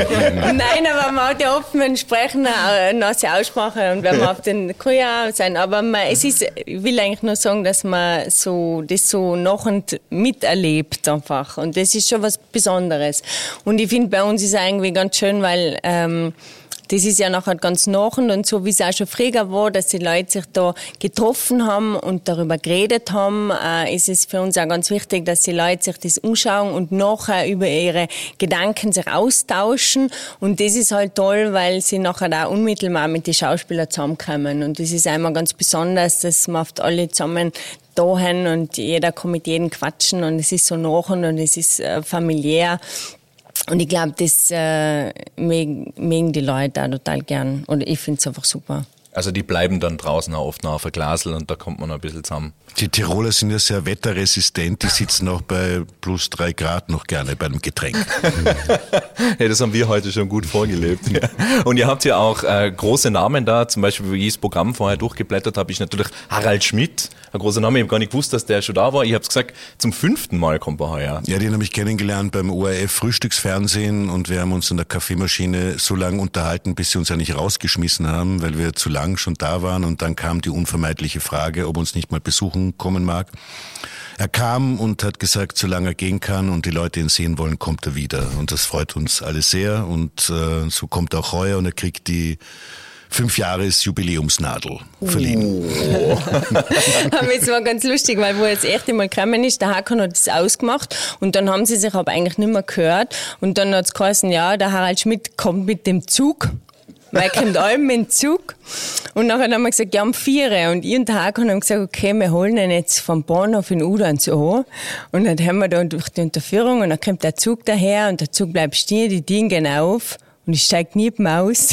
Nein, aber man hat ja oft mit entsprechend eine nasse Aussprache und wenn man auf den, kann ja auch sein, aber man, es ist, ich will eigentlich nur sagen, dass man so, das so nach und miterlebt einfach und das ist schon was Besonderes. Und ich finde, bei uns ist es irgendwie ganz schön, weil, ähm, das ist ja nachher ganz nachher und so, wie es auch schon früher war, dass die Leute sich da getroffen haben und darüber geredet haben, äh, ist es für uns auch ganz wichtig, dass die Leute sich das anschauen und nachher über ihre Gedanken sich austauschen. Und das ist halt toll, weil sie nachher auch unmittelbar mit den Schauspielern zusammenkommen. Und das ist einmal ganz besonders, dass man oft alle zusammen da haben und jeder kann mit jedem quatschen und es ist so nachher und es ist äh, familiär. Und ich glaube, das äh, mögen die Leute auch total gern. Und ich finde es einfach super. Also die bleiben dann draußen auch oft noch auf der Glasl und da kommt man noch ein bisschen zusammen. Die Tiroler sind ja sehr wetterresistent, die sitzen auch bei plus drei Grad noch gerne bei einem Getränk. Ja, das haben wir heute schon gut vorgelebt. Ja. Und ihr habt ja auch äh, große Namen da, zum Beispiel, wie ich das Programm vorher durchgeblättert habe, ist natürlich Harald Schmidt, ein großer Name, ich habe gar nicht gewusst, dass der schon da war. Ich habe gesagt, zum fünften Mal kommt er heuer. Ja, den habe ich kennengelernt beim O R F Frühstücksfernsehen und wir haben uns in der Kaffeemaschine so lange unterhalten, bis sie uns eigentlich rausgeschmissen haben, weil wir zu lang schon da waren und dann kam die unvermeidliche Frage, ob uns nicht mal besuchen kommen mag. Er kam und hat gesagt, solange er gehen kann und die Leute ihn sehen wollen, kommt er wieder. Und das freut uns alle sehr. Und äh, so kommt er auch heuer und er kriegt die Fünfjahres-Jubiläumsnadel verliehen. Oh. Aber es war ganz lustig, weil wo er das erste Mal gekommen ist, der Hakan hat das ausgemacht und dann haben sie sich aber eigentlich nicht mehr gehört. Und dann hat es geheißen, ja, der Harald Schmidt kommt mit dem Zug. Weil er kommt allem mit dem Zug. Und nachher haben wir gesagt, ja, um vier. Und ich und der Hakan haben gesagt, okay, wir holen ihn jetzt vom Bahnhof in Udans an. Und dann haben wir da durch die Unterführung und dann kommt der Zug daher und der Zug bleibt stehen, die Dinge gehen auf. Und ich steig nie aus.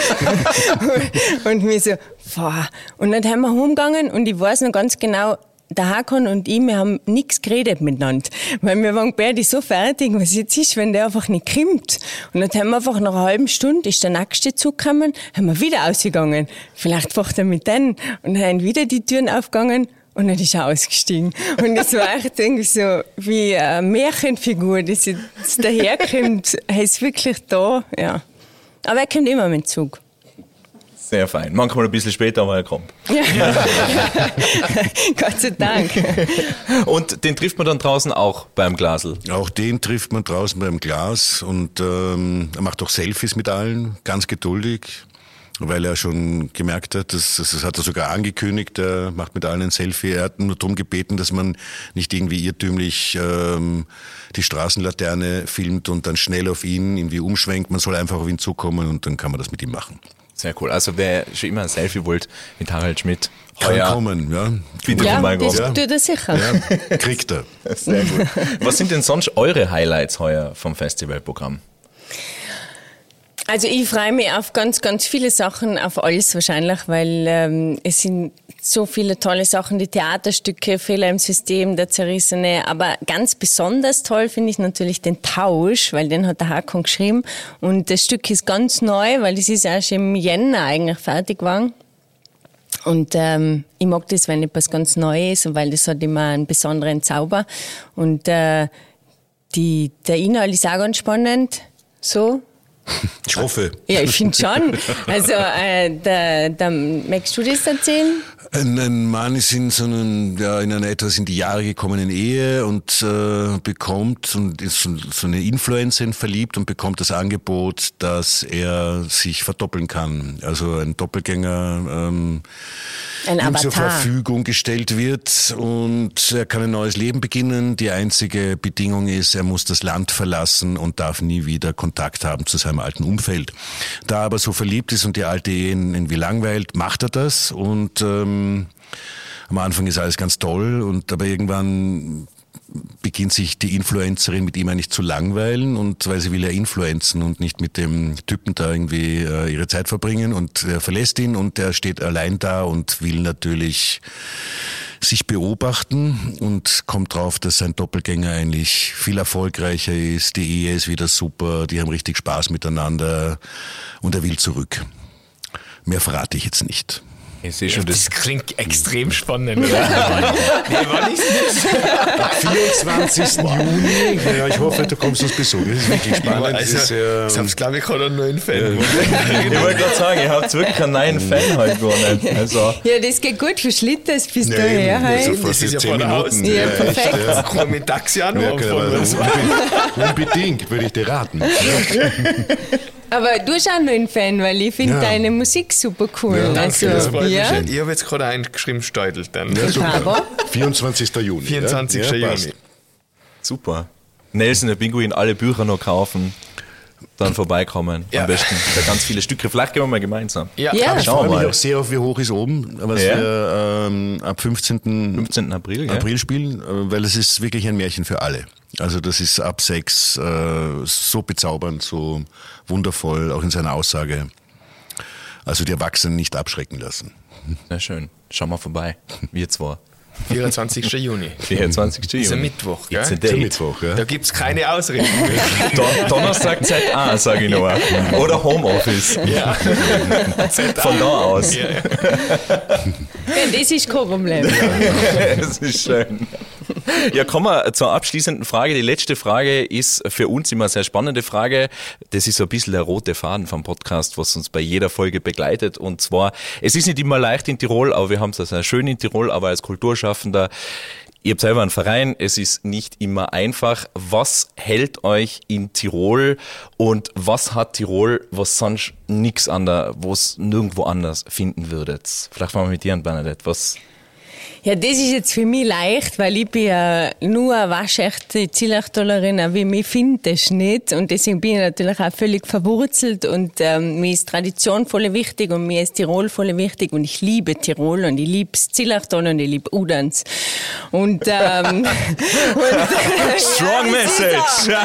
und, und mir so, boah. Und dann haben wir heimgegangen und ich weiß noch ganz genau, der Hakan und ich, wir haben nichts geredet miteinander. Weil wir waren beide so fertig, was jetzt ist, wenn der einfach nicht kommt. Und dann haben wir einfach nach einer halben Stunde, ist der nächste Zug gekommen, haben wir wieder ausgegangen. Vielleicht fährt er mit denen. Und dann haben wieder die Türen aufgegangen und dann ist er ausgestiegen. Und das war echt irgendwie so wie eine Märchenfigur, dass jetzt daherkommt. Er ist wirklich da, ja. Aber er kommt immer mit dem Zug. Sehr fein. Manchmal ein bisschen später, aber er kommt. Ja. Gott sei Dank. Und den trifft man dann draußen auch beim Glasl? Auch den trifft man draußen beim Glas und ähm, er macht auch Selfies mit allen, ganz geduldig, weil er schon gemerkt hat, das, das hat er sogar angekündigt, er macht mit allen ein Selfie. Er hat nur darum gebeten, dass man nicht irgendwie irrtümlich ähm, die Straßenlaterne filmt und dann schnell auf ihn irgendwie umschwenkt. Man soll einfach auf ihn zukommen und dann kann man das mit ihm machen. Sehr cool. Also wer schon immer ein Selfie wollt mit Harald Schmidt, Kann heuer kommen, ja. bitte Ja, vorbeikommen. das Ja. tut er sicher. Ja, kriegt er. Sehr gut. Was sind denn sonst eure Highlights heuer vom Festivalprogramm? Also ich freue mich auf ganz, ganz viele Sachen, auf alles wahrscheinlich, weil ähm, es sind so viele tolle Sachen, die Theaterstücke, Fehler im System, der Zerrissene, aber ganz besonders toll finde ich natürlich den Tausch, weil den hat der Hakon geschrieben und das Stück ist ganz neu, weil das ist erst im Jänner eigentlich fertig geworden. Und ähm, ich mag das, wenn etwas ganz neu ist, und weil das hat immer einen besonderen Zauber und äh, die, der Inhalt ist auch ganz spannend, so. Ich hoffe. Ja, ich finde schon. Also, äh, da, da, magst du das erzählen? Ein, ein Mann ist in so einen, ja, in einer etwas in die Jahre gekommenen Ehe und äh, bekommt und ist so, so eine Influencerin verliebt und bekommt das Angebot, dass er sich verdoppeln kann. Also ein Doppelgänger ähm, Ein ihm zur Avatar. Verfügung gestellt wird und er kann ein neues Leben beginnen. Die einzige Bedingung ist, er muss das Land verlassen und darf nie wieder Kontakt haben zu seinem alten Umfeld. Da er aber so verliebt ist und die alte Ehe ihn irgendwie langweilt, macht er das und ähm, am Anfang ist alles ganz toll und aber irgendwann beginnt sich die Influencerin mit ihm eigentlich zu langweilen und weil sie will ja influenzen und nicht mit dem Typen da irgendwie äh, ihre Zeit verbringen und er verlässt ihn und er steht allein da und will natürlich sich beobachten und kommt drauf, dass sein Doppelgänger eigentlich viel erfolgreicher ist, die Ehe ist wieder super, die haben richtig Spaß miteinander und er will zurück. Mehr verrate ich jetzt nicht. Ich sehe schon, das Das klingt extrem spannend, oder? Nee, wann ist das? vierundzwanzigsten Juni. Ja, ich hoffe, du kommst uns besuchen. Das ist wirklich spannend. Also, das ist, äh, selbst glaube ich, hat er einen neuen Fan. Ich wollte gerade sagen, ihr habt wirklich einen neuen Fan heute gewonnen. Also, Ja, das geht gut für Schlitters bis ja, daher. eben, also Hey. fast Das ist ja zehn vor der Minuten. Haustür. Ja, perfekt. Ja. Kann man mit Taxi auch noch Ja, genau, anfangen. unbedingt, würde ich dir raten. Aber du bist auch noch ein Fan, weil ich finde Ja. deine Musik super cool. Ja, also, Das freut mich ja. schön. Ich habe jetzt gerade eingeschrieben, Steudel dann. Ja, super. Aber vierundzwanzigsten Juni. vierundzwanzigsten Ja, passt. Juni. super. Nelson, der Pinguin, alle Bücher noch kaufen, dann vorbeikommen. Ja. Am besten. Da ganz viele Stücke. Vielleicht gehen wir mal gemeinsam. Ja, Ja. Ich Schauen freue wir mich mal. auch sehr auf, wie hoch ist oben, was Ja. wir ähm, ab fünfzehnten fünfzehnten April, gell? April spielen, äh, weil es ist wirklich ein Märchen für alle. Also das ist ab sechs äh, so bezaubernd, so wundervoll, auch in seiner Aussage. Also die Erwachsenen nicht abschrecken lassen. Na schön. Schauen wir vorbei. Wir zwei. vierundzwanzigsten Juni. vierundzwanzigsten Ist ein Juni. Mittwoch, It's a gell? date. Zum Mittwoch, ja. Da gibt es keine Ausreden. Don Donnerstag Z A, sage ich nur. Oder Homeoffice. Ja. Von da aus. Ja, ja. ja, das ist kein Problem. Das ist schön. Ja, kommen wir zur abschließenden Frage. Die letzte Frage ist für uns immer eine sehr spannende Frage. Das ist so ein bisschen der rote Faden vom Podcast, was uns bei jeder Folge begleitet. Und zwar, es ist nicht immer leicht in Tirol, aber wir haben es sehr schön in Tirol, aber als Kulturschaffender, ihr habt selber einen Verein, es ist nicht immer einfach. Was hält euch in Tirol und was hat Tirol, was sonst nichts anderes, wo es nirgendwo anders finden würdet? Vielleicht fangen wir mit dir an, Bernadette. Was? Ja, das ist jetzt für mich leicht, weil ich bin ja nur eine waschechte Zillachtallerin, aber mich findet das nicht und deswegen bin ich natürlich auch völlig verwurzelt und ähm, mir ist Tradition voll wichtig und mir ist Tirol voll wichtig und ich liebe Tirol und ich liebe Zillachtal und ich liebe Udans und, ähm, und Strong message!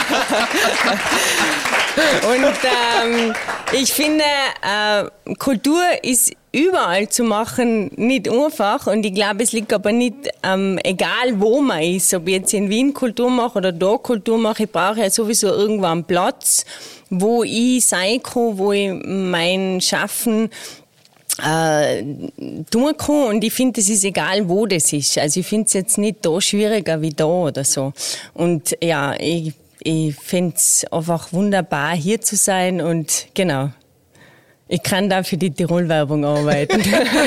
Und ähm, ich finde, äh, Kultur ist überall zu machen nicht einfach und ich glaube, es liegt aber nicht, ähm, egal wo man ist, ob ich jetzt in Wien Kultur mache oder da Kultur mache, ich brauche ja sowieso irgendwo einen Platz, wo ich sein kann, wo ich mein Schaffen äh, tun kann und ich finde, es ist egal, wo das ist. Also ich finde es jetzt nicht da schwieriger wie da oder so. Und ja, ich Ich finde es einfach wunderbar, hier zu sein und genau. Ich kann da für die Tirol-Werbung arbeiten.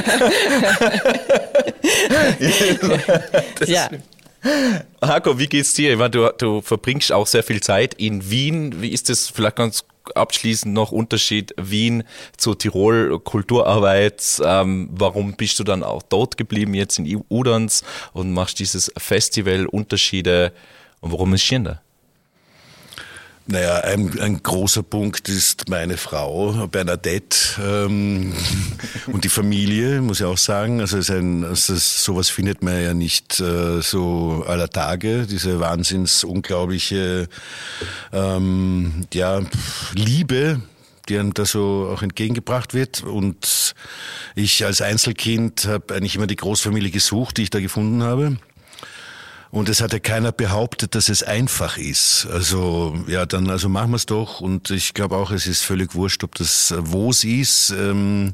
Ja. Hako, wie geht's dir? Ich meine, du, du verbringst auch sehr viel Zeit in Wien. Wie ist das vielleicht ganz abschließend noch Unterschied Wien zu Tirol Kulturarbeit? Ähm, warum bist du dann auch dort geblieben jetzt in Udans und machst dieses Festival Unterschiede? Und warum ist schön da? Naja, ein, ein großer Punkt ist meine Frau, Bernadette, ähm, und die Familie, muss ich auch sagen. Also, es ist ein, also sowas findet man ja nicht äh, so aller Tage, diese wahnsinns unglaubliche ähm, ja, Liebe, die einem da so auch entgegengebracht wird. Und ich als Einzelkind habe eigentlich immer die Großfamilie gesucht, die ich da gefunden habe. Und es hat ja keiner behauptet, dass es einfach ist. Also, ja, dann, also machen wir es doch. Und ich glaube auch, es ist völlig wurscht, ob das, wo es ist. Ähm,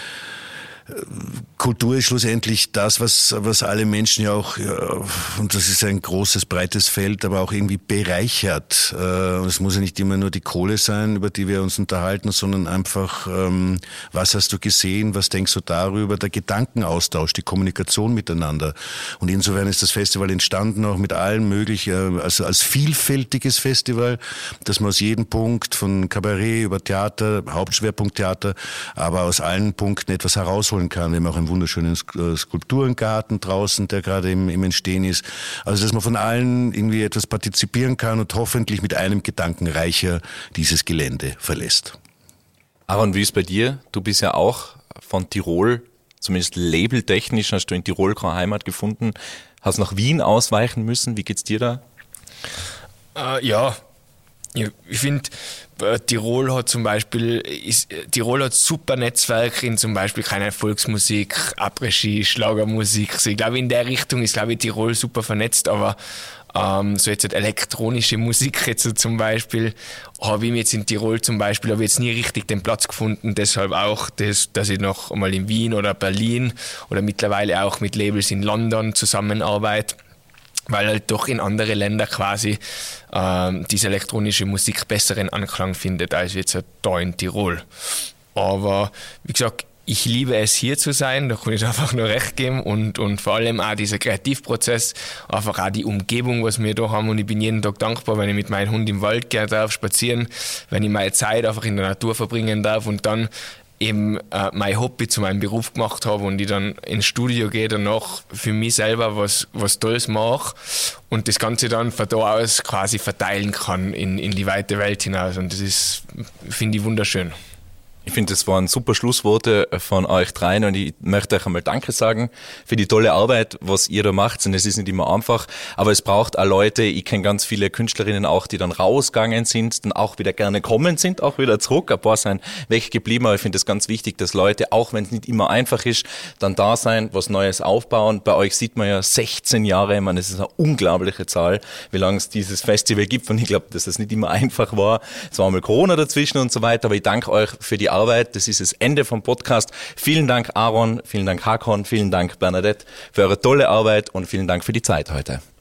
Kultur ist schlussendlich das, was, was alle Menschen ja auch, ja, und das ist ein großes, breites Feld, aber auch irgendwie bereichert. Äh, es muss ja nicht immer nur die Kohle sein, über die wir uns unterhalten, sondern einfach, ähm, was hast du gesehen, was denkst du darüber, der Gedankenaustausch, die Kommunikation miteinander. Und insofern ist das Festival entstanden auch mit allen möglichen, also als vielfältiges Festival, dass man aus jedem Punkt von Kabarett über Theater, Hauptschwerpunkt Theater, aber aus allen Punkten etwas herausholen kann. Wir haben auch einen wunderschönen Skulpturengarten draußen, der gerade im, im Entstehen ist. Also, dass man von allen irgendwie etwas partizipieren kann und hoffentlich mit einem Gedanken reicher dieses Gelände verlässt. Aaron, wie ist bei dir? Du bist ja auch von Tirol, zumindest labeltechnisch hast du in Tirol keine Heimat gefunden, hast nach Wien ausweichen müssen. Wie geht's dir da? Äh, ja, ich finde, Tirol hat zum Beispiel, ist, Tirol hat super Netzwerke in zum Beispiel keine Volksmusik, Après-Ski, Schlagermusik. Also ich glaube, in der Richtung ist, glaube ich, Tirol super vernetzt, aber ähm, so jetzt elektronische Musik jetzt so zum Beispiel, habe ich mir jetzt in Tirol zum Beispiel, habe ich jetzt nie richtig den Platz gefunden, deshalb auch, das, dass ich noch einmal in Wien oder Berlin oder mittlerweile auch mit Labels in London zusammenarbeite, weil halt doch in andere Länder quasi ähm, diese elektronische Musik besseren Anklang findet als jetzt da in Tirol. Aber wie gesagt, ich liebe es, hier zu sein, da kann ich einfach nur recht geben und, und vor allem auch dieser Kreativprozess, einfach auch die Umgebung, was wir da haben, und ich bin jeden Tag dankbar, wenn ich mit meinem Hund im Wald gehen darf, spazieren, wenn ich meine Zeit einfach in der Natur verbringen darf und dann eben äh, mein Hobby zu meinem Beruf gemacht habe und ich dann ins Studio gehe, danach für mich selber was, was Tolles mache und das Ganze dann von da aus quasi verteilen kann in, in die weite Welt hinaus, und das ist, finde ich, wunderschön. Ich finde, das waren super Schlussworte von euch dreien und ich möchte euch einmal Danke sagen für die tolle Arbeit, was ihr da macht. Und es ist nicht immer einfach, aber es braucht auch Leute, ich kenne ganz viele Künstlerinnen auch, die dann rausgegangen sind, dann auch wieder gerne kommen sind, auch wieder zurück. Ein paar sind weg geblieben, aber ich finde es ganz wichtig, dass Leute, auch wenn es nicht immer einfach ist, dann da sein, was Neues aufbauen. Bei euch sieht man ja sechzehn Jahre, ich meine, das ist eine unglaubliche Zahl, wie lange es dieses Festival gibt, und ich glaube, dass das nicht immer einfach war. Es war mal Corona dazwischen und so weiter, aber ich danke euch für die Arbeit. Das ist das Ende vom Podcast. Vielen Dank, Aaron, vielen Dank, Hakon, vielen Dank, Bernadette, für eure tolle Arbeit und vielen Dank für die Zeit heute.